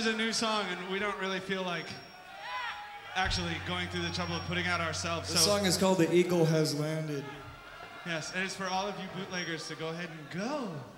is a new song, and we don't really feel like actually going through the trouble of putting out ourselves. The song is called "The Eagle Has Landed." Yes, and it's for all of you bootleggers to go ahead and go.